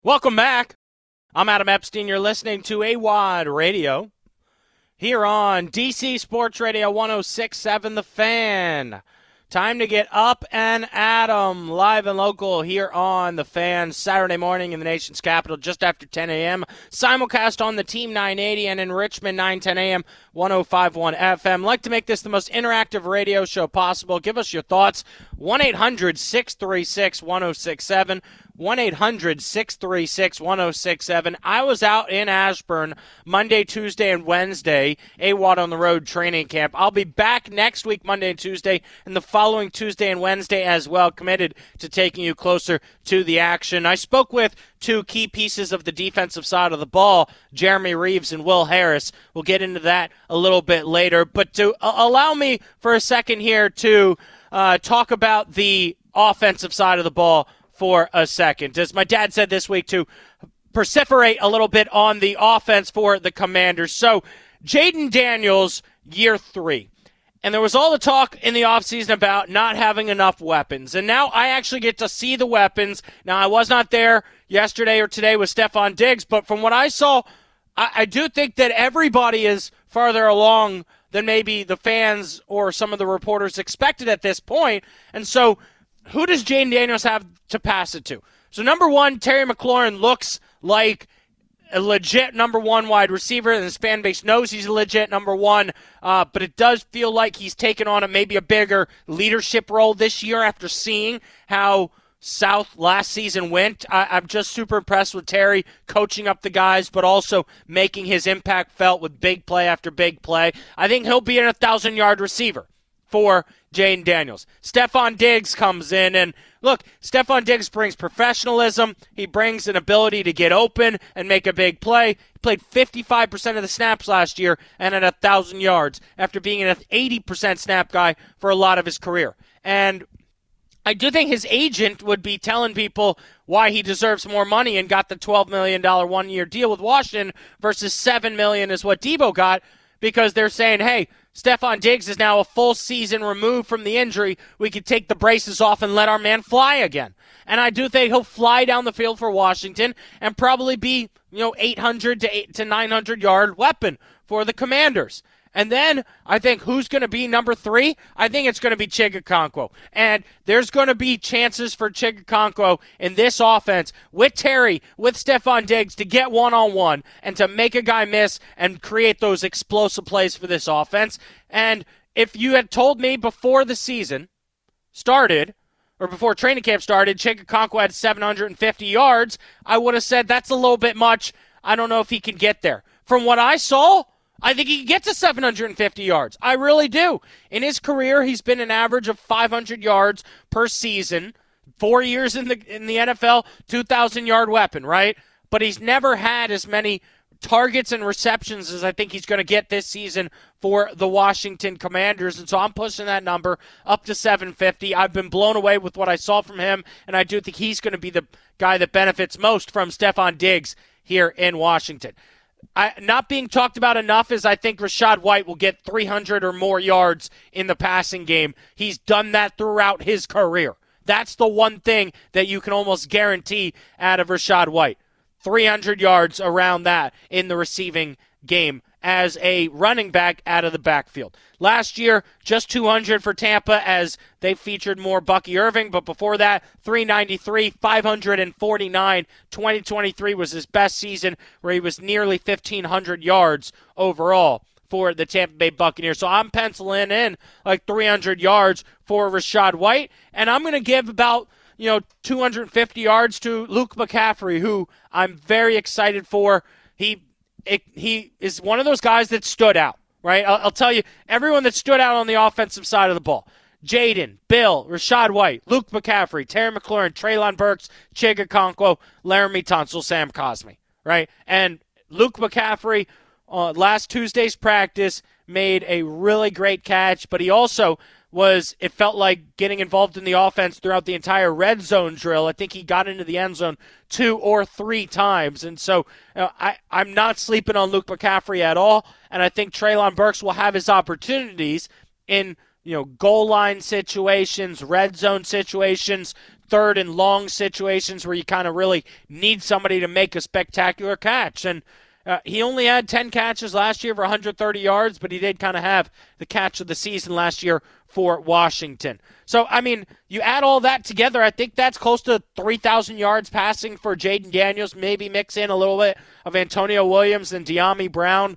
Welcome back. I'm Adam Epstein. You're listening to AWOD Radio here on DC Sports Radio 106.7 The Fan. Time to get up and Adam live and local here on The Fan Saturday morning in the nation's capital just after 10 a.m. Simulcast on the Team 980 and in Richmond 9:10 a.m. 105.1 FM. Like to make this the most interactive radio show possible. Give us your thoughts. 1-800-636-1067. 1-800-636-1067. I was out in Ashburn Monday, Tuesday, and Wednesday, AWOD on the road training camp. I'll be back next week, Monday and Tuesday, and the following Tuesday and Wednesday as well, committed to taking you closer to the action. I spoke with two key pieces of the defensive side of the ball, Jeremy Reeves and Will Harris. We'll get into that a little bit later. But to allow me for a second here to talk about the offensive side of the ball for a second. As my dad said this week, to perseverate a little bit on the offense for the Commanders. So, Jayden Daniels, year 3. And there was all the talk in the offseason about not having enough weapons. And now I actually get to see the weapons. Now, I was not there yesterday or today with Stefon Diggs, but from what I saw, I do think that everybody is farther along than maybe the fans or some of the reporters expected at this point. And so, who does Jayden Daniels have to pass it to? So, number one, Terry McLaurin looks like a legit number one wide receiver, and his fan base knows he's a legit number one, but it does feel like he's taken on maybe a bigger leadership role this year after seeing how South last season went. I'm just super impressed with Terry coaching up the guys, but also making his impact felt with big play after big play. I think he'll be an 1,000-yard receiver for Jayden Daniels. Stefon Diggs comes in, and look, Stefon Diggs brings professionalism. He brings an ability to get open and make a big play. He played 55% of the snaps last year and at 1,000 yards after being an 80% snap guy for a lot of his career. And I do think his agent would be telling people why he deserves more money and got the $12 million one-year deal with Washington versus $7 million is what Debo got, because they're saying, hey, Stefon Diggs is now a full season removed from the injury. We could take the braces off and let our man fly again. And I do think he'll fly down the field for Washington and probably be, 800 to 900-yard weapon for the Commanders. And then I think who's going to be number 3? I think it's going to be Chig Okonkwo. And there's going to be chances for Chig Okonkwo in this offense with Terry, with Stefon Diggs to get one-on-one and to make a guy miss and create those explosive plays for this offense. And if you had told me before the season started, or before training camp started, Chig Okonkwo had 750 yards, I would have said that's a little bit much. I don't know if he can get there. From what I saw, I think he can get to 750 yards. I really do. In his career, he's been an average of 500 yards per season. 4 years in the NFL, 2,000-yard weapon, right? But he's never had as many targets and receptions as I think he's going to get this season for the Washington Commanders. And so I'm pushing that number up to 750. I've been blown away with what I saw from him, and I do think he's going to be the guy that benefits most from Stefon Diggs here in Washington. Not being talked about enough is I think Rachaad White will get 300 or more yards in the passing game. He's done that throughout his career. That's the one thing that you can almost guarantee out of Rachaad White. 300 yards around that in the receiving game as a running back out of the backfield. Last year, just 200 for Tampa as they featured more Bucky Irving, but before that, 393, 549. 2023 was his best season where he was nearly 1,500 yards overall for the Tampa Bay Buccaneers. So I'm penciling in like 300 yards for Rachaad White, and I'm going to give about 250 yards to Luke McCaffrey, who I'm very excited for. He is one of those guys that stood out, right? I'll tell you, everyone that stood out on the offensive side of the ball. Jayden, Bill, Rachaad White, Luke McCaffrey, Terry McLaurin, Treylon Burks, Chig Okonkwo, Laramie Tunsil, Sam Cosmi, right? And Luke McCaffrey, last Tuesday's practice, made a really great catch, but he also it felt like getting involved in the offense throughout the entire red zone drill. I think he got into the end zone 2 or 3 times. And so I'm not sleeping on Luke McCaffrey at all. And I think Treylon Burks will have his opportunities in goal line situations, red zone situations third and long situations where you kind of really need somebody to make a spectacular catch. And he only had 10 catches last year for 130 yards, but he did kind of have the catch of the season last year for Washington. So, I mean, you add all that together, I think that's close to 3,000 yards passing for Jayden Daniels, maybe mix in a little bit of Antonio Williams and Dyami Brown.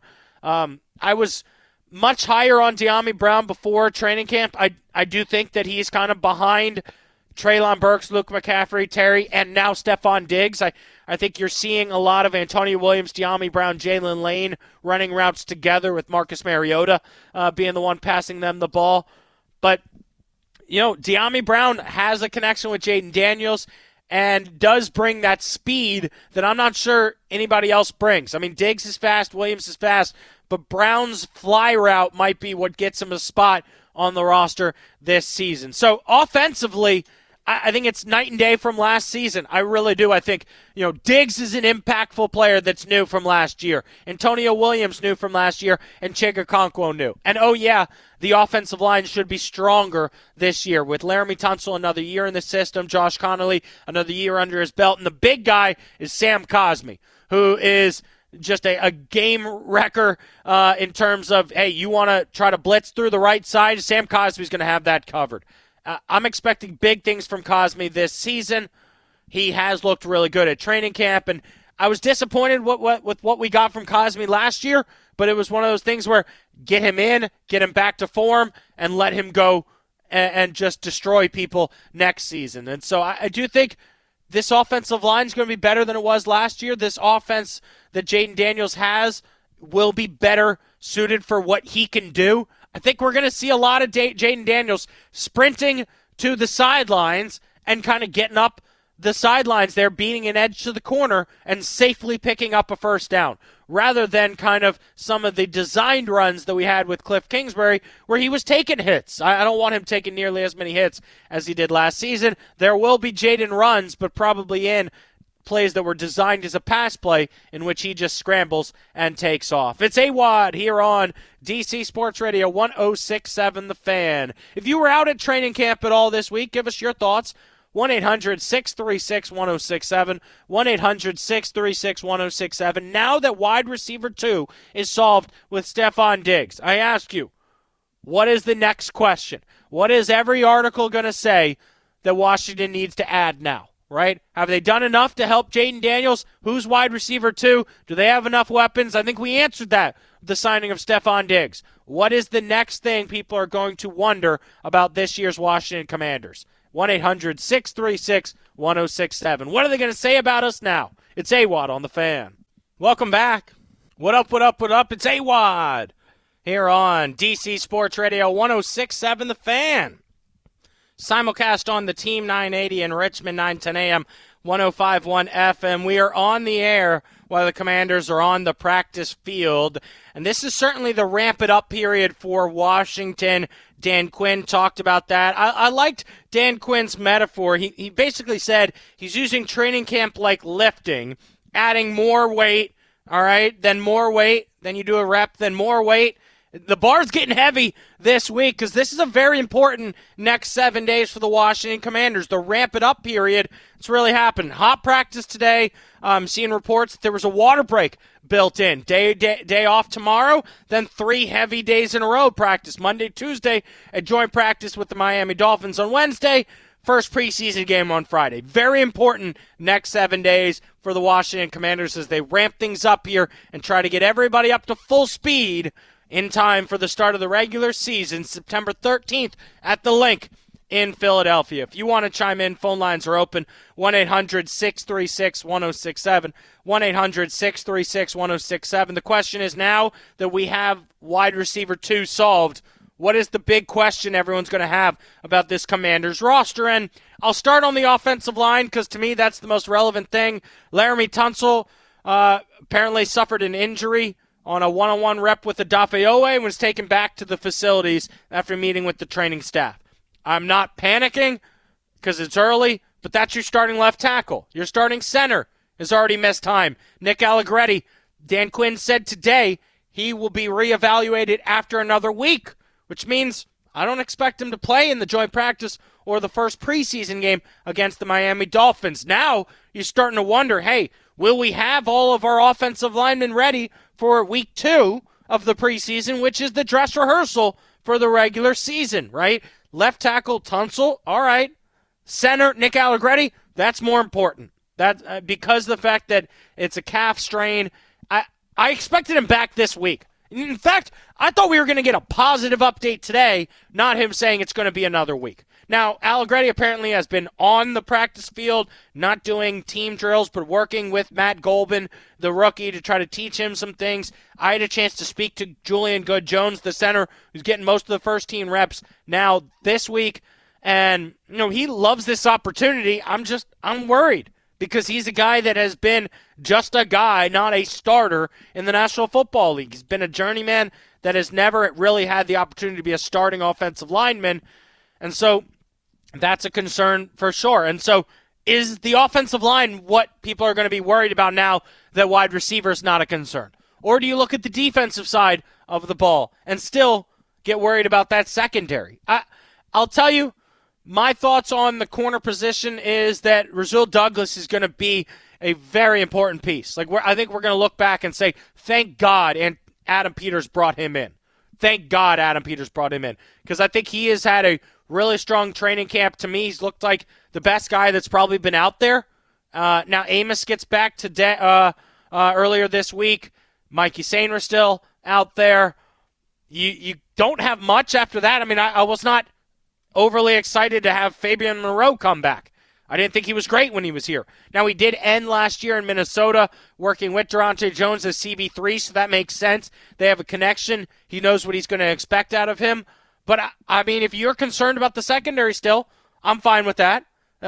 I was much higher on Dyami Brown before training camp. I do think that he's kind of behind Treylon Burks, Luke McCaffrey, Terry, and now Stephon Diggs. I think you're seeing a lot of Antonio Williams, Dyami Brown, Jalen Lane running routes together with Marcus Mariota being the one passing them the ball. But, you know, Dyami Brown has a connection with Jayden Daniels and does bring that speed that I'm not sure anybody else brings. I mean, Diggs is fast, Williams is fast, but Brown's fly route might be what gets him a spot on the roster this season. So offensively, I think it's night and day from last season. I really do. I think, you know, Diggs is an impactful player that's new from last year. Antonio Williams new from last year, and Chig Okonkwo new. And, oh, yeah, the offensive line should be stronger this year with Laramie Tunsil another year in the system, Josh Connolly another year under his belt, and the big guy is Sam Cosmi, who is just a game wrecker in terms of, hey, you want to try to blitz through the right side, Sam Cosmi's going to have that covered. I'm expecting big things from Cosmi this season. He has looked really good at training camp, and I was disappointed with what we got from Cosmi last year, but it was one of those things where get him in, get him back to form, and let him go and just destroy people next season. And so I do think this offensive line is going to be better than it was last year. This offense that Jayden Daniels has will be better suited for what he can do. I think we're going to see a lot of Jayden Daniels sprinting to the sidelines and kind of getting up the sidelines there, beating an edge to the corner and safely picking up a first down, rather than kind of some of the designed runs that we had with Cliff Kingsbury where he was taking hits. I don't want him taking nearly as many hits as he did last season. There will be Jayden runs, but probably in plays that were designed as a pass play in which he just scrambles and takes off. It's AWadd here on DC Sports Radio 106.7 The Fan. If you were out at training camp at all this week, give us your thoughts. 1-800-636-1067, 1-800-636-1067. Now that wide receiver 2 is solved with Stephon Diggs, I ask you, what is the next question? What is every article going to say that Washington needs to add now? Right? Have they done enough to help Jayden Daniels? Who's wide receiver 2? Do they have enough weapons? I think we answered that with the signing of Stephon Diggs. What is the next thing people are going to wonder about this year's Washington Commanders? 1-800-636-1067. What are they going to say about us now? It's AWadd on The Fan. Welcome back. What up, what up, what up? It's AWadd here on DC Sports Radio 106.7 The Fan. Simulcast on the Team 980 in Richmond, 910 a.m., 105.1 FM. We are on the air while the Commanders are on the practice field. And this is certainly the ramp-it-up period for Washington. Dan Quinn talked about that. I liked Dan Quinn's metaphor. He basically said he's using training camp like lifting, adding more weight, all right, then more weight, then you do a rep, then more weight. The bar's getting heavy this week because this is a very important next 7 days for the Washington Commanders. The ramp-it-up period, it's really happened. Hot practice today. Seeing reports that there was a water break built in. Day off tomorrow, then 3 heavy days in a row practice. Monday, Tuesday, a joint practice with the Miami Dolphins on Wednesday. First preseason game on Friday. Very important next 7 days for the Washington Commanders as they ramp things up here and try to get everybody up to full speed in time for the start of the regular season, September 13th at the Link in Philadelphia. If you want to chime in, phone lines are open, 1-800-636-1067, 1-800-636-1067. The question is, now that we have wide receiver 2 solved, what is the big question everyone's going to have about this Commanders roster? And I'll start on the offensive line because to me that's the most relevant thing. Laramie Tunsil apparently suffered an injury on a one-on-one rep with Odafe Oweh and was taken back to the facilities after meeting with the training staff. I'm not panicking because it's early, but that's your starting left tackle. Your starting center has already missed time. Nick Allegretti, Dan Quinn said today he will be reevaluated after another week, which means I don't expect him to play in the joint practice or the first preseason game against the Miami Dolphins. Now you're starting to wonder, hey, will we have all of our offensive linemen ready for week 2 of the preseason, which is the dress rehearsal for the regular season, right? Left tackle, Tunsil, all right. Center, Nick Allegretti, that's more important. That because of the fact that it's a calf strain, I expected him back this week. In fact, I thought we were going to get a positive update today, not him saying it's going to be another week. Now, Allegretti apparently has been on the practice field, not doing team drills, but working with Matt Golban, the rookie, to try to teach him some things. I had a chance to speak to Julian Good-Jones, the center, who's getting most of the first-team reps now this week. And, he loves this opportunity. I'm worried because he's a guy that has been just a guy, not a starter in the National Football League. He's been a journeyman that has never really had the opportunity to be a starting offensive lineman. And so that's a concern for sure. And so is the offensive line what people are going to be worried about now that wide receiver is not a concern? Or do you look at the defensive side of the ball and still get worried about that secondary? I'll tell you, my thoughts on the corner position is that Rasul Douglas is going to be a very important piece. I think we're going to look back and say, thank God and Adam Peters brought him in. Thank God Adam Peters brought him in, because I think he has had a really strong training camp. To me, he's looked like the best guy that's probably been out there. Now Amos gets back today, earlier this week. Mikey Sainer still out there. You don't have much after that. I mean, I was not overly excited to have Fabian Moreau come back. I didn't think he was great when he was here. Now, he did end last year in Minnesota working with Durante Jones as CB3, so that makes sense. They have a connection. He knows what he's going to expect out of him. But, I mean, if you're concerned about the secondary still, I'm fine with that.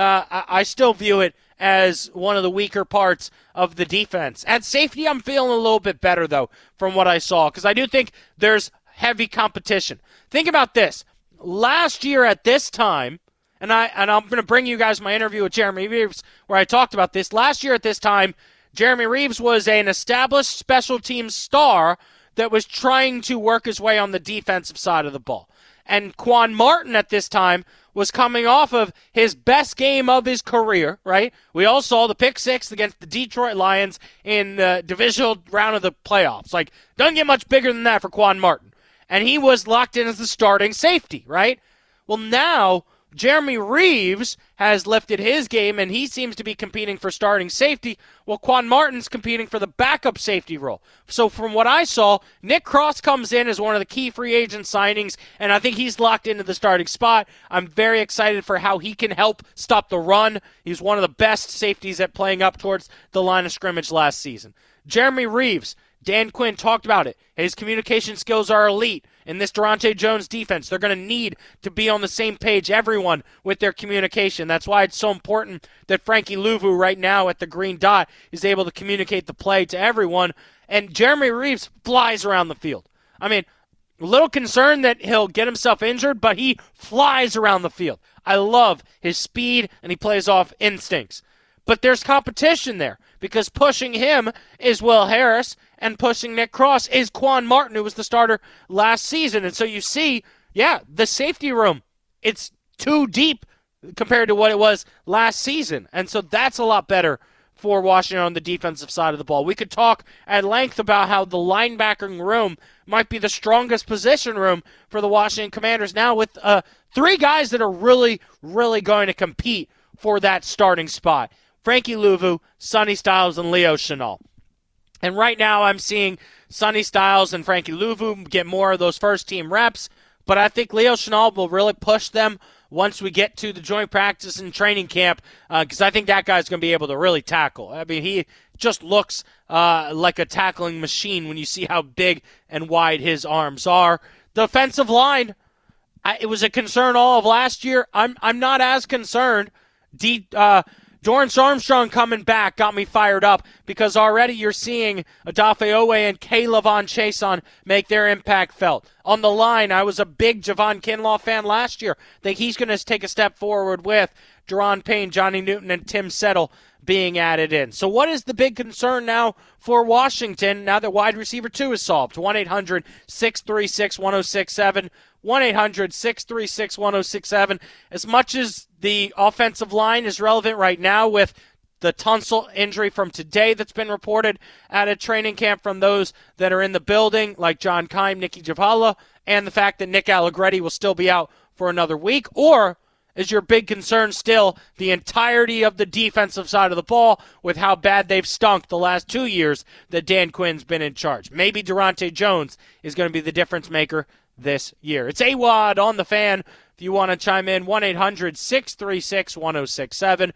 I still view it as one of the weaker parts of the defense. At safety, I'm feeling a little bit better, though, from what I saw, because I do think there's heavy competition. Think about this. Last year at this time, and I'm going to bring you guys my interview with Jeremy Reeves where I talked about this. Last year at this time, Jeremy Reeves was an established special teams star that was trying to work his way on the defensive side of the ball. And Quan Martin at this time was coming off of his best game of his career, right? We all saw the pick six against the Detroit Lions in the divisional round of the playoffs. Doesn't get much bigger than that for Quan Martin. And he was locked in as the starting safety, right? Well, now Jeremy Reeves has lifted his game, and he seems to be competing for starting safety, while Quan Martin's competing for the backup safety role. So from what I saw, Nick Cross comes in as one of the key free agent signings, and I think he's locked into the starting spot. I'm very excited for how he can help stop the run. He's one of the best safeties at playing up towards the line of scrimmage last season. Jeremy Reeves, Dan Quinn talked about it. His communication skills are elite in this Durante Jones defense. They're going to need to be on the same page, everyone, with their communication. That's why it's so important that Frankie Louvu right now at the green dot is able to communicate the play to everyone. And Jeremy Reeves flies around the field. I mean, a little concerned that he'll get himself injured, but he flies around the field. I love his speed, and he plays off instincts. But there's competition there, because pushing him is Will Harris, and pushing Nick Cross is Quan Martin, who was the starter last season. And so you see, the safety room, it's too deep compared to what it was last season. And so that's a lot better for Washington on the defensive side of the ball. We could talk at length about how the linebacking room might be the strongest position room for the Washington Commanders now, with 3 guys that are really, really going to compete for that starting spot. Frankie Louvu, Sonny Styles, and Leo Chenal. And right now I'm seeing Sonny Styles and Frankie Louvu get more of those first-team reps, but I think Leo Chenal will really push them once we get to the joint practice and training camp, because I think that guy's going to be able to really tackle. I mean, he just looks like a tackling machine when you see how big and wide his arms are. The offensive line, it was a concern all of last year. I'm not as concerned. Dorrance Armstrong coming back got me fired up because already you're seeing Odafe Owe and K'Lavon Chaisson make their impact felt. On the line, I was a big Javon Kinlaw fan last year. Think he's going to take a step forward with Deron Payne, Johnny Newton, and Tim Settle being added in. So what is the big concern now for Washington now that wide receiver 2 is solved? 1-800-636-1067. 1-800-636-1067. As much as the offensive line is relevant right now with the Tunsil injury from today that's been reported at a training camp from those that are in the building, like John Keim, Nicky Javala, and the fact that Nick Allegretti will still be out for another week, or is your big concern still the entirety of the defensive side of the ball with how bad they've stunk the last 2 years that Dan Quinn's been in charge? Maybe Durante Jones is going to be the difference maker this year. It's AWadd on the Fan. If you want to chime in, 1-800-636-1067,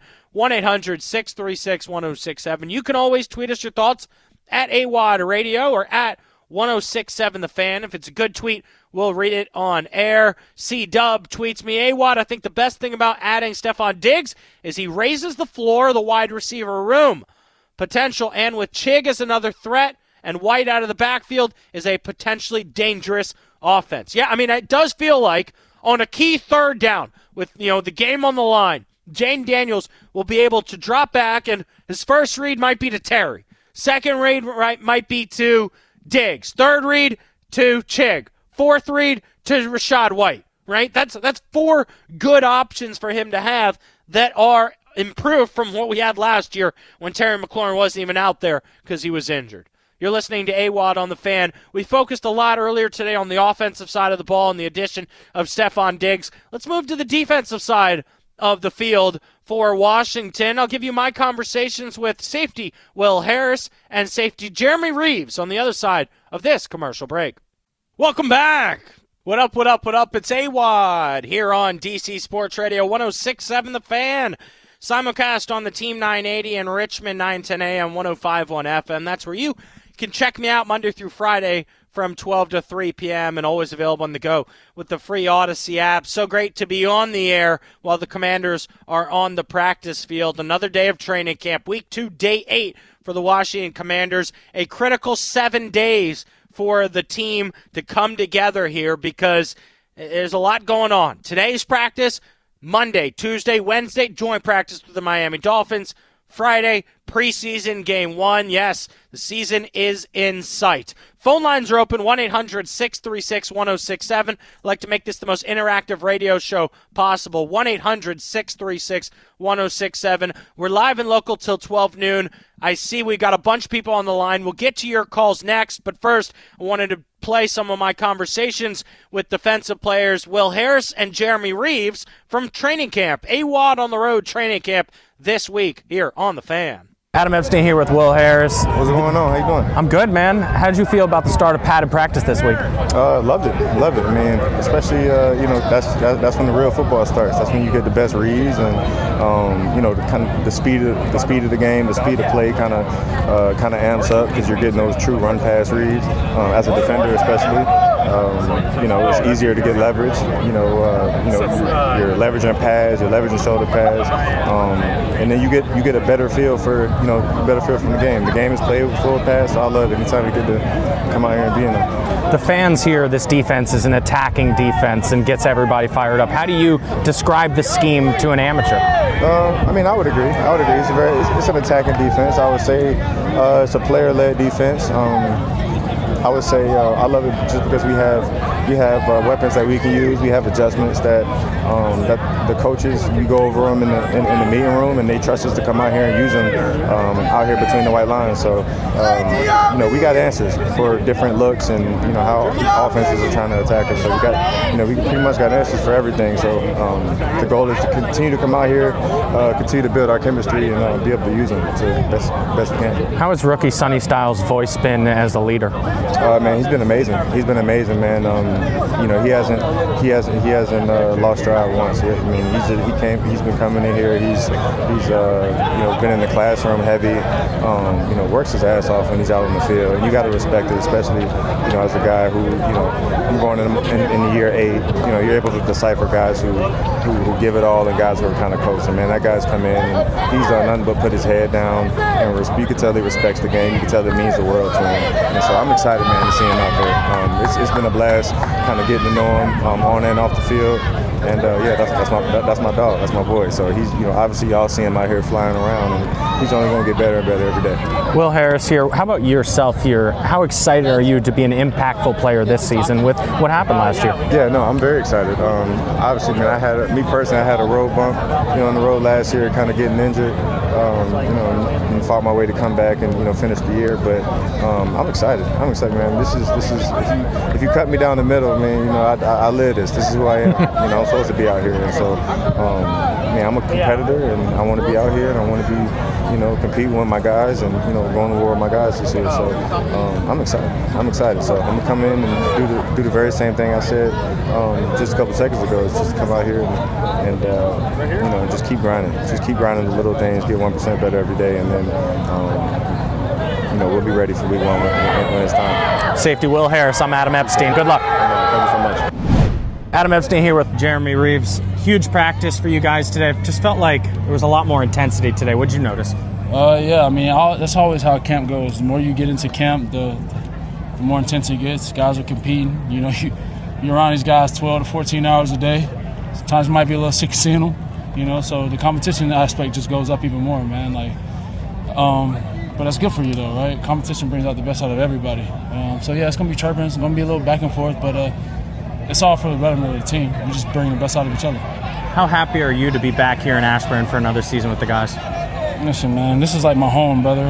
1-800-636-1067. You can always tweet us your thoughts at AWadd Radio or at 1067 The Fan. If it's a good tweet, we'll read it on air. C-Dub tweets me, AWadd, I think the best thing about adding Stefon Diggs is he raises the floor of the wide receiver room. Potential, and with Chig as another threat and White out of the backfield is a potentially dangerous offense. Yeah, I mean, it does feel like on a key third down with, the game on the line, Jane Daniels will be able to drop back, and his first read might be to Terry. Second read might be to Diggs. Third read to Chig. Fourth read to Rachaad White, right? That's 4 good options for him to have that are improved from what we had last year when Terry McLaurin wasn't even out there because he was injured. You're listening to AWadd on the Fan. We focused a lot earlier today on the offensive side of the ball and the addition of Stefon Diggs. Let's move to the defensive side of the field for Washington. I'll give you my conversations with safety Will Harris and safety Jeremy Reaves on the other side of this commercial break. Welcome back. What up, what up, what up? It's AWadd here on DC Sports Radio 106.7 The Fan. Simulcast on the Team 980 and Richmond 910 AM 105.1 FM. That's where you can check me out Monday through Friday from 12 to 3 p.m. and always available on the go with the free Odyssey app. So great to be on the air while the Commanders are on the practice field. Another day of training camp. Week 2, day 8 for the Washington Commanders. A critical 7 days for the team to come together here because there's a lot going on. Today's practice, Monday, Tuesday, Wednesday, joint practice with the Miami Dolphins. Friday, preseason game 1. Yes, the season is in sight. Phone lines are open, 1-800-636-1067. I'd like to make this the most interactive radio show possible, 1-800-636-1067. We're live and local till 12 noon. I see we got a bunch of people on the line. We'll get to your calls next, but first I wanted to play some of my conversations with defensive players Will Harris and Jeremy Reaves from training camp. AWadd on the Road training camp this week here on The Fan. Adam Epstein here with Will Harris. What's going on? How you doing? I'm good, man. How did you feel about the start of padded practice this week? Loved it. I mean, especially that's when the real football starts. That's when you get the best reads and the speed of the game, the speed of play kind of amps up because you're getting those true run pass reads as a defender, especially. It's easier to get leverage. You're leveraging pads, you're leveraging shoulder pads, and then you get a better feel for from the game. The game is played with full pass, so I love it. Anytime we get to come out here and be in it. The fans here, this defense is an attacking defense and gets everybody fired up. How do you describe the scheme to an amateur? I would agree. It's an attacking defense. I would say it's a player-led defense. I would say I love it just because we have weapons that we can use. We have adjustments that the coaches, we go over them in the meeting room, and they trust us to come out here and use them out here between the white lines. So we got answers for different looks and how offenses are trying to attack us. So we pretty much got answers for everything. So the goal is to continue to come out here, continue to build our chemistry, and be able to use them to best we can. How has rookie Sonny Styles' voice been as a leader? Man, he's been amazing. He hasn't lost drive once. mean, he's been coming in here. He's been in the classroom heavy. Works his ass off when he's out on the field. And you got to respect it, especially as a guy who I'm going in year 8. You're able to decipher guys who give it all and guys who are kind of coaching. Man, that guy's come in and he's done nothing but put his head down. And you can tell he respects the game. You can tell it means the world to him. And so I'm excited, man, to see him out there. It's been a blast, kind of getting to know him on and off the field. And that's my dog. That's my boy. So he's obviously y'all see him out here flying around, and he's only going to get better and better every day. Will Harris here. How about yourself here? How excited are you to be an impactful player this season with what happened last year? Yeah, no, I'm very excited. Obviously, man, I had a road bump, on the road last year, kind of getting injured. And fought my way to come back and finish the year. But I'm excited. Man. This is if you cut me down the middle, man, I live this. This is who I am. I'm supposed to be out here. And so, I'm a competitor, and I want to be out here, and I want to be, competing with my guys, and going to war with my guys this year. So I'm excited. So I'm gonna come in and do the very same thing I said just a couple seconds ago. Is just come out here and just keep grinding. Just keep grinding the little things. Get 1% better every day, and then we'll be ready for week 1 when it's time. Safety Will Harris. I'm Adam Epstein. Good luck. Thank you so much. Adam Epstein here with Jeremy Reeves. Huge practice for you guys today. Just felt like there was a lot more intensity today. What did you notice? Yeah, that's always how camp goes. The more you get into camp, the more intense it gets. Guys are competing. You're around these guys 12 to 14 hours a day. Sometimes you might be a little sick of seeing them, so the competition aspect just goes up even more, man. But that's good for you, though, right? Competition brings out the best out of everybody. So, yeah, it's going to be chirping. It's going to be a little back and forth, but it's all for the betterment of the team. We just bring the best out of each other. How happy are you to be back here in Ashburn for another season with the guys? Listen, man, this is like my home, brother.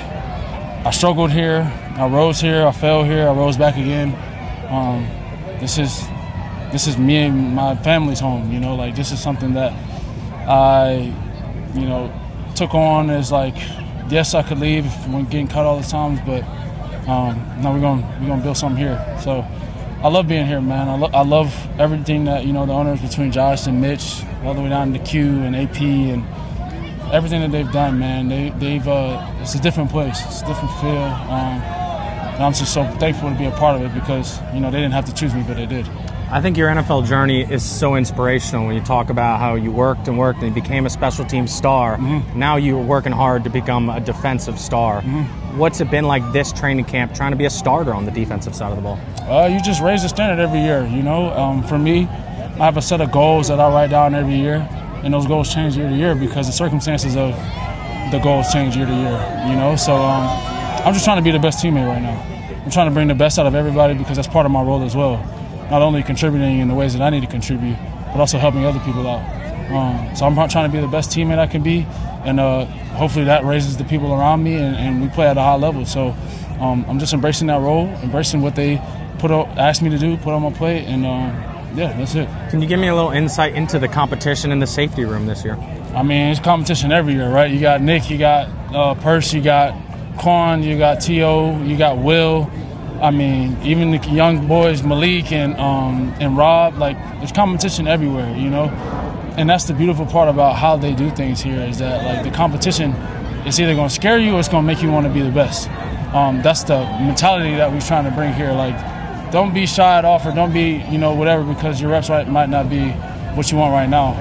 I struggled here. I rose here. I fell here. I rose back again. This is me and my family's home, This is something that I, took on as yes, I could leave if I'm getting cut all the times, but no, we're gonna build something here. So I love being here, man. I love everything that the owners between Josh and Mitch, all the way down to Q and AP and everything that they've done, man. They've it's a different place, it's a different feel, and I'm just so thankful to be a part of it because they didn't have to choose me, but they did. I think your NFL journey is so inspirational when you talk about how you worked and you became a special teams star. Mm-hmm. Now you're working hard to become a defensive star. Mm-hmm. What's it been like this training camp trying to be a starter on the defensive side of the ball? You just raise the standard every year, For me, I have a set of goals that I write down every year, and those goals change year to year because the circumstances of the goals change year to year, So I'm just trying to be the best teammate right now. I'm trying to bring the best out of everybody because that's part of my role as well. Not only contributing in the ways that I need to contribute, but also helping other people out. So I'm trying to be the best teammate I can be, and hopefully that raises the people around me, and we play at a high level. So I'm just embracing that role, embracing what they asked me to do, put on my plate, and that's it. Can you give me a little insight into the competition in the safety room this year? It's competition every year, right? You got Nick, you got Perce, you got Quan, you got T.O., you got Will. Even the young boys, Malik and Rob, there's competition everywhere, And that's the beautiful part about how they do things here is that, the competition is either going to scare you or it's going to make you want to be the best. That's the mentality that we're trying to bring here. Don't be shied off or don't be, whatever because your reps might not be what you want right now.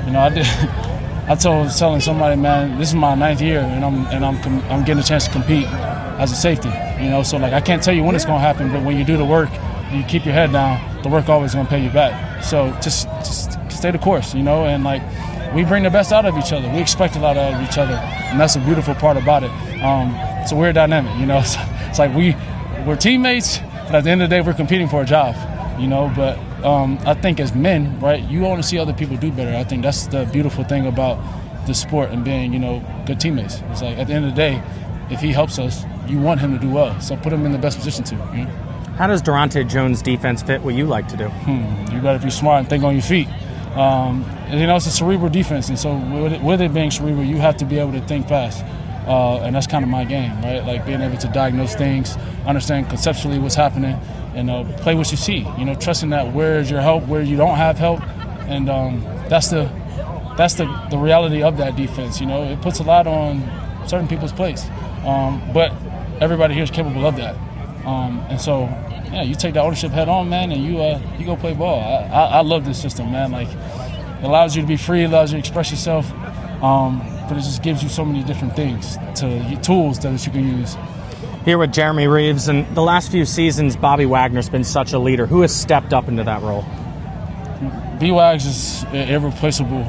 I was telling somebody, man, this is my 9th year and I'm getting a chance to compete as a safety. So I can't tell you when it's going to happen, but when you do the work and you keep your head down, the work always going to pay you back. So just stay the course, and we bring the best out of each other. We expect a lot out of each other, and that's a beautiful part about it. It's a weird dynamic, It's like we're teammates, but at the end of the day, we're competing for a job, But I think as men, right, you want to see other people do better. I think that's the beautiful thing about the sport and being, good teammates. It's like at the end of the day, if he helps us, you want him to do well. So put him in the best position to. How does Durante Jones' defense fit what you like to do? You got to be smart and think on your feet. It's a cerebral defense, and so with it being cerebral, you have to be able to think fast. And that's kind of my game, right? Being able to diagnose things, understand conceptually what's happening, and play what you see. Trusting that where is your help, where you don't have help, and that's the that's the reality of that defense. It puts a lot on certain people's plates, but everybody here is capable of that. And so, yeah, you take that ownership head on, man, and you go play ball. I love this system, man. Like, it allows you to be free, allows you to express yourself, but it just gives you so many different things, tools that you can use. Here with Jeremy Reaves, and the last few seasons, Bobby Wagner's been such a leader. Who has stepped up into that role? B-Wags is irreplaceable,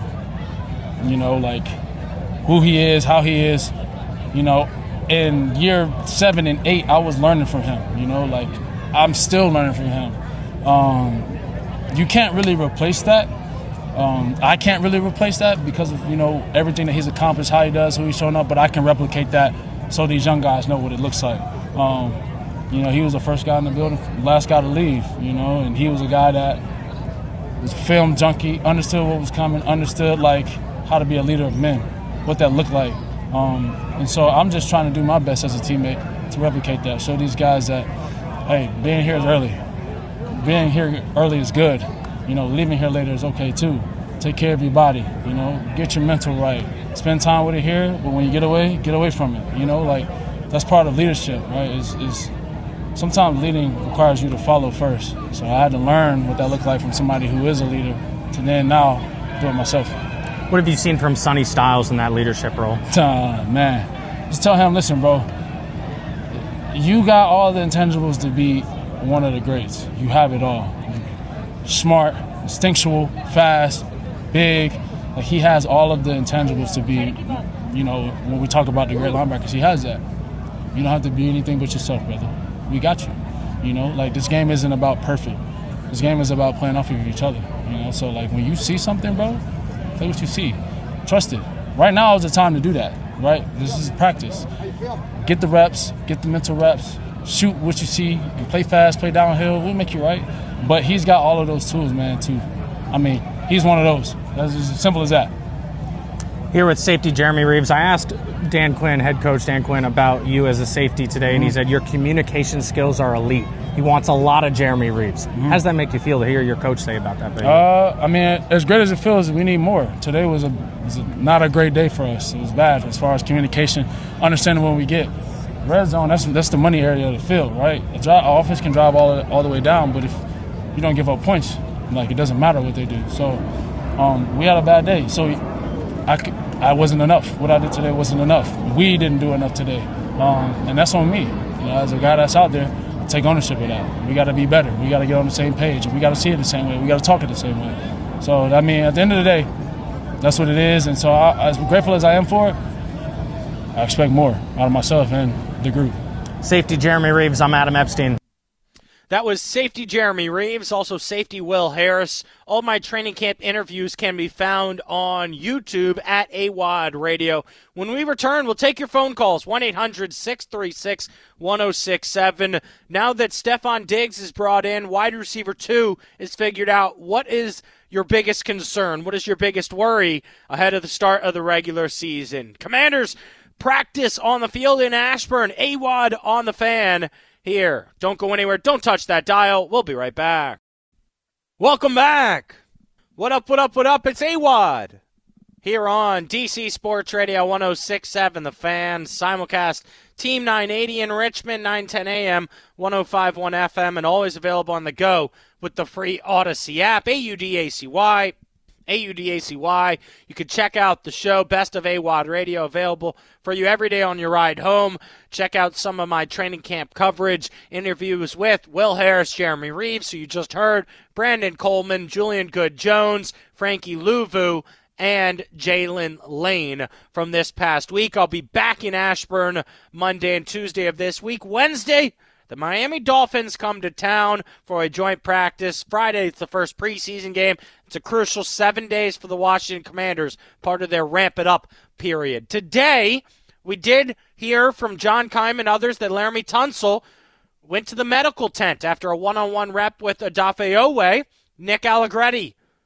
like who he is, how he is. In year 7 and 8, I was learning from him, like I'm still learning from him. You can't really replace that. I can't really replace that because of, everything that he's accomplished, how he does, who he's showing up, but I can replicate that so these young guys know what it looks like. He was the first guy in the building, last guy to leave, and he was a guy that was a film junkie, understood what was coming, understood like how to be a leader of men, what that looked like. And so I'm just trying to do my best as a teammate to replicate that, show these guys that, hey, being here is early. Being here early is good. Leaving here later is okay too. Take care of your body, get your mental right. Spend time with it here, but when you get away from it, that's part of leadership, right? Is sometimes leading requires you to follow first. So I had to learn what that looked like from somebody who is a leader to then now do it myself. What have you seen from Sonny Styles in that leadership role? Man, just tell him, listen, bro, you got all the intangibles to be one of the greats. You have it all. Smart, instinctual, fast, big. Like, he has all of the intangibles to be, when we talk about the great linebackers, he has that. You don't have to be anything but yourself, brother. We got you. This game isn't about perfect. This game is about playing off of each other. So when you see something, bro, play what you see. Trust it. Right now is the time to do that, right? This is practice. Get the reps, get the mental reps, shoot what you see, and play fast, play downhill. We'll make you right. But he's got all of those tools, man, too. He's one of those. That's as simple as that. Here with safety Jeremy Reaves, I asked head coach Dan Quinn, about you as a safety today, and he said your communication skills are elite. He wants a lot of Jeremy Reaves. How does that make you feel to hear your coach say about that, baby? As great as it feels, we need more. Today was not a great day for us. It was bad as far as communication, understanding what we get. Red zone, that's the money area of the field, right? Our offense can drive all the way down, but if you don't give up points, it doesn't matter what they do. So we had a bad day. So I wasn't enough. What I did today wasn't enough. We didn't do enough today. And that's on me. As a guy that's out there, I take ownership of that. We got to be better. We got to get on the same page. We got to see it the same way. We got to talk it the same way. So, at the end of the day, that's what it is. And so as grateful as I am for it, I expect more out of myself and the group. Safety Jeremy Reaves, I'm Adam Epstein. That was safety Jeremy Reaves, also safety Will Harris. All my training camp interviews can be found on YouTube at AWOD Radio. When we return, we'll take your phone calls, 1-800-636-1067. Now that Stefon Diggs is brought in, wide receiver 2 is figured out. What is your biggest concern? What is your biggest worry ahead of the start of the regular season? Commanders practice on the field in Ashburn. AWOD on the Fan. Here, don't go anywhere. Don't touch that dial. We'll be right back. Welcome back. What up, what up, what up? It's AWOD here on DC Sports Radio 106.7 The Fan. Simulcast Team 980 in Richmond, 910 AM, 105.1 FM, and always available on the go with the free Odyssey app. AUDACY. AUDACY. You can check out the show, Best of AWOD Radio, available for you every day on your ride home. Check out some of my training camp coverage, interviews with Will Harris, Jeremy Reaves, who you just heard, Brandon Coleman, Julian Good-Jones, Frankie Louvu, and Jalen Lane from this past week. I'll be back in Ashburn Monday and Tuesday of this week. Wednesday, the Miami Dolphins come to town for a joint practice. Friday, it's the first preseason game. It's a crucial 7 days for the Washington Commanders, part of their ramp-it-up period. Today, we did hear from John Keim and others that Laramie Tunsil went to the medical tent after a one-on-one rep with Odafe Oweh. Nick Allegretti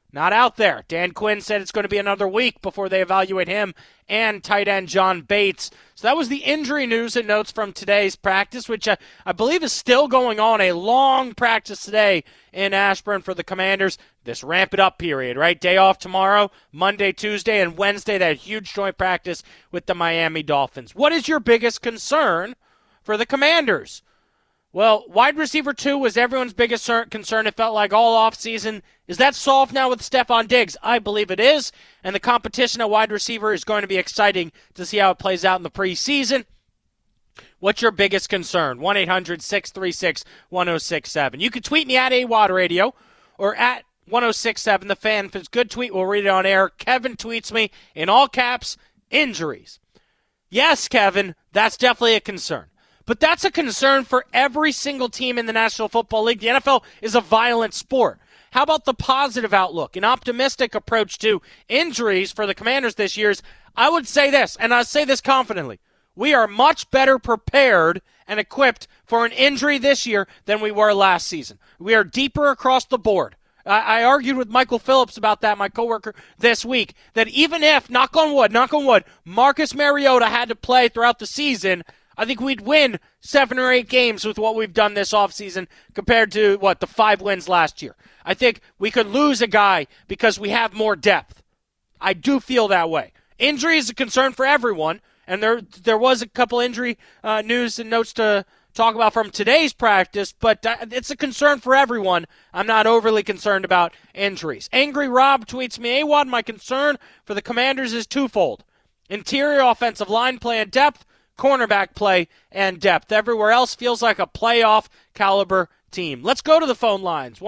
Not out there. Dan Quinn said it's going to be another week before they evaluate him and tight end John Bates. So that was the injury news and notes from today's practice, which I believe is still going on. A long practice today in Ashburn for the Commanders. This ramp it up period, right? Day off tomorrow, Monday, Tuesday, and Wednesday, that huge joint practice with the Miami Dolphins. What is your biggest concern for the Commanders? Well, wide receiver 2 was everyone's biggest concern. It felt like all offseason. Is that solved now with Stephon Diggs? I believe it is, and the competition at wide receiver is going to be exciting to see how it plays out in the preseason. What's your biggest concern? 1-800-636-1067. You can tweet me at AWOD Radio or at 1067 The Fan. If it's a good tweet, we'll read it on air. Kevin tweets me in all caps, injuries. Yes, Kevin, that's definitely a concern. But that's a concern for every single team in the National Football League. The NFL is a violent sport. How about the positive outlook, an optimistic approach to injuries for the Commanders this year? I would say this, and I say this confidently. We are much better prepared and equipped for an injury this year than we were last season. We are deeper across the board. I argued with Michael Phillips about that, my coworker, this week, that even if, knock on wood, Marcus Mariota had to play throughout the season, I think we'd win 7 or 8 games with what we've done this offseason compared to, the 5 wins last year. I think we could lose a guy because we have more depth. I do feel that way. Injury is a concern for everyone, and there was a couple injury news and notes to talk about from today's practice, but it's a concern for everyone. I'm not overly concerned about injuries. Angry Rob tweets me, AWOD, my concern for the Commanders is twofold. Interior offensive line play and depth, cornerback play and depth. Everywhere else feels like a playoff caliber team. Let's go to the phone lines.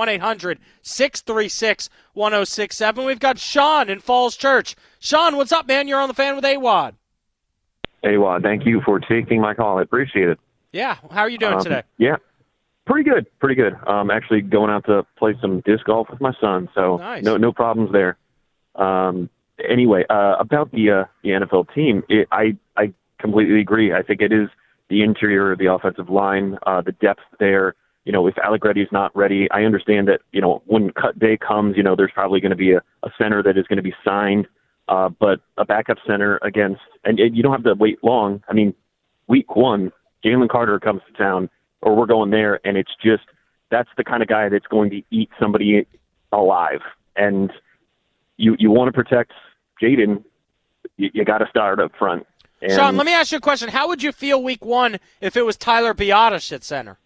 1-800-636-1067. We've got Sean in Falls Church. Sean, what's up, man? You're on the Fan with AWOD. AWOD, thank you for taking my call. I appreciate it. Yeah. How are you doing today? Yeah. Pretty good. Actually going out to play some disc golf with my son, so nice. No problems there. Anyway, about the NFL team, I completely agree. I think it is the interior of the offensive line, the depth there. If Allegretti's not ready, I understand that, when cut day comes, there's probably going to be a center that is going to be signed, but a backup center against, and you don't have to wait long. I mean, week 1, Jalen Carter comes to town, or we're going there, and it's just, that's the kind of guy that's going to eat somebody alive. And you want to protect Jaden, you got to start up front. And Sean, let me ask you a question. How would you feel week 1 if it was Tyler Biadasz at center?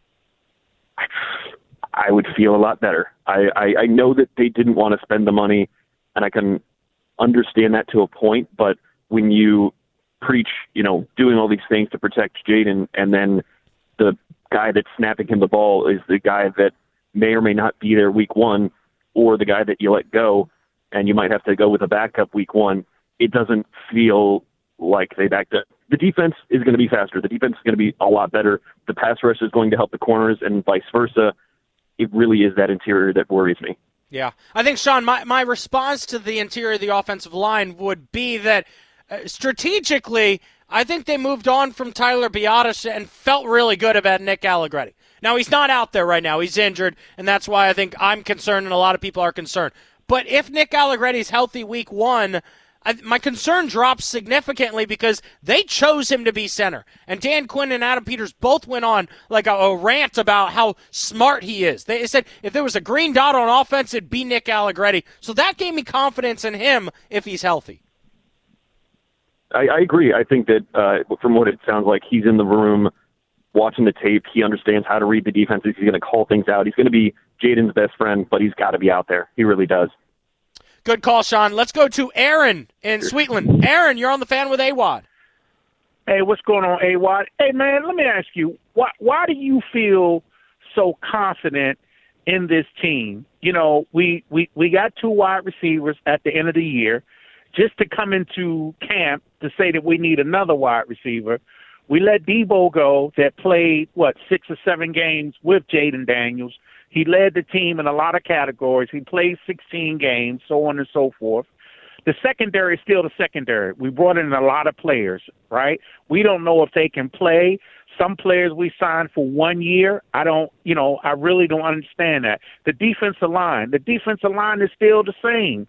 I would feel a lot better. I know that they didn't want to spend the money, and I can understand that to a point, but when you preach, doing all these things to protect Jaden, and then the guy that's snapping him the ball is the guy that may or may not be there week 1, or the guy that you let go, and you might have to go with a backup week 1, it doesn't feel like they backed up. The defense is going to be faster. The defense is going to be a lot better. The pass rush is going to help the corners and vice versa. It really is that interior that worries me. Yeah. I think, Sean, my response to the interior of the offensive line would be that strategically, I think they moved on from Tyler Biadasz and felt really good about Nick Allegretti. Now, he's not out there right now. He's injured, and that's why I think I'm concerned and a lot of people are concerned. But if Nick Allegretti's healthy week 1, my concern drops significantly because they chose him to be center. And Dan Quinn and Adam Peters both went on like a rant about how smart he is. They said if there was a green dot on offense, it'd be Nick Allegretti. So that gave me confidence in him if he's healthy. I agree. I think that from what it sounds like, he's in the room watching the tape. He understands how to read the defense. He's going to call things out. He's going to be Jaden's best friend, but he's got to be out there. He really does. Good call, Sean. Let's go to Aaron in Sweetland. Aaron, you're on the Fan with AWOD. Hey, what's going on, AWOD? Hey, man, let me ask you, why do you feel so confident in this team? We got 2 wide receivers at the end of the year. Just to come into camp to say that we need another wide receiver. We let Debo go that played, 6 or 7 games with Jaden Daniels. He led the team in a lot of categories. He played 16 games, so on and so forth. The secondary is still the secondary. We brought in a lot of players, right? We don't know if they can play. Some players we signed for 1 year. I really don't understand that. The defensive line is still the same.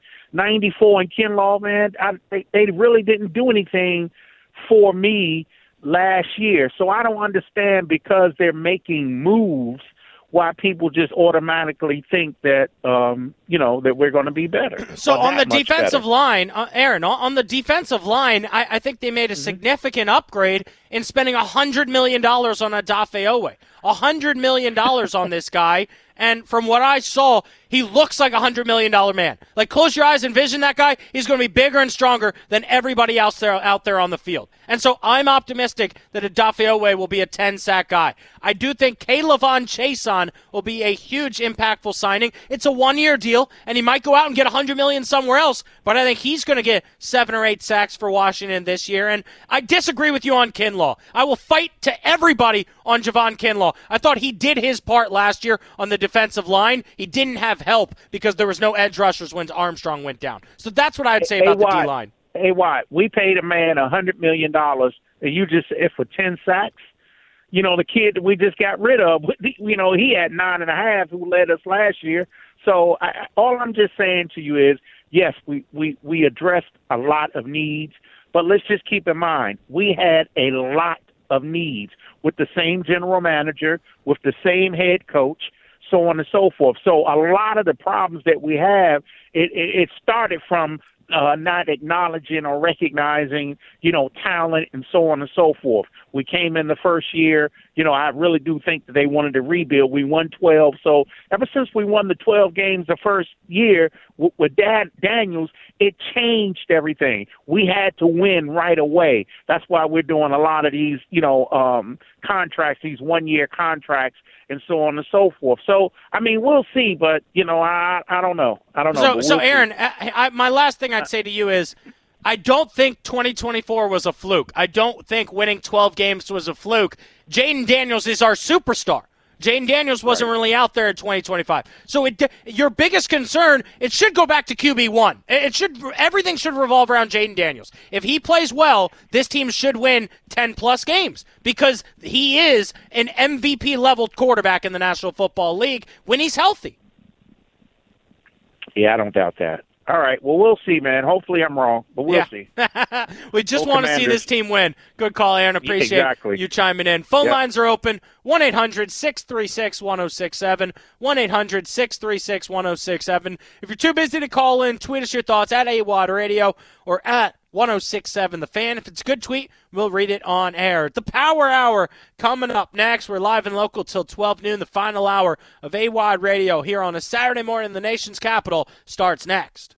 94 and Kinlaw, man, they really didn't do anything for me last year. So I don't understand, because they're making moves, why people just automatically think that, that we're going to be better. So on the defensive line, Aaron, on the defensive line, I think they made a significant upgrade in spending $100 million on Odafe Oweh. $100 million on this guy. And from what I saw, he looks like a $100 million man. Like, close your eyes, envision that guy. He's going to be bigger and stronger than everybody else out there on the field. And so I'm optimistic that Odafe Oweh will be a 10-sack guy. I do think K'Lavon Chaisson will be a huge, impactful signing. It's a one-year deal, and he might go out and get $100 million somewhere else, but I think he's going to get 7 or 8 sacks for Washington this year. And I disagree with you on Kinlaw. I will fight to everybody on Javon Kinlaw. I thought he did his part last year on the defensive line. He didn't have help because there was no edge rushers when Armstrong went down. So that's what I'd say about the D-line. Hey, Watt, we paid a man $100 million, and you just said for 10 sacks? You know, the kid that we just got rid of, he had 9.5 who led us last year. So all I'm just saying to you is, yes, we addressed a lot of needs, but let's just keep in mind, we had a lot of needs with the same general manager, with the same head coach, so on and so forth. So a lot of the problems that we have, it started from not acknowledging or recognizing, talent and so on and so forth. We came in the first year, I really do think that they wanted to rebuild. We won 12. So ever since we won the 12 games the first year with Daniels, it changed everything. We had to win right away. That's why we're doing a lot of these, contracts, these one-year contracts, and so on and so forth. So, I mean, we'll see, but, I don't know. So Aaron, my last thing I'd say to you is, I don't think 2024 was a fluke. I don't think winning 12 games was a fluke. Jayden Daniels is our superstar. Jayden Daniels wasn't really out there in 2025. So your biggest concern, it should go back to QB1. Everything should revolve around Jayden Daniels. If he plays well, this team should win 10-plus games because he is an MVP-level quarterback in the National Football League when he's healthy. Yeah, I don't doubt that. All right, well, we'll see, man. Hopefully I'm wrong, but we'll see. We just want to see this team win. Good call, Aaron. Appreciate you chiming in. Phone lines are open, 1-800-636-1067, 1-800-636-1067. If you're too busy to call in, tweet us your thoughts at AWadd Radio or at 1067 The Fan. If it's a good tweet, we'll read it on air. The Power Hour coming up next. We're live and local till 12 noon. The final hour of AWadd Radio here on a Saturday morning in the nation's capital starts next.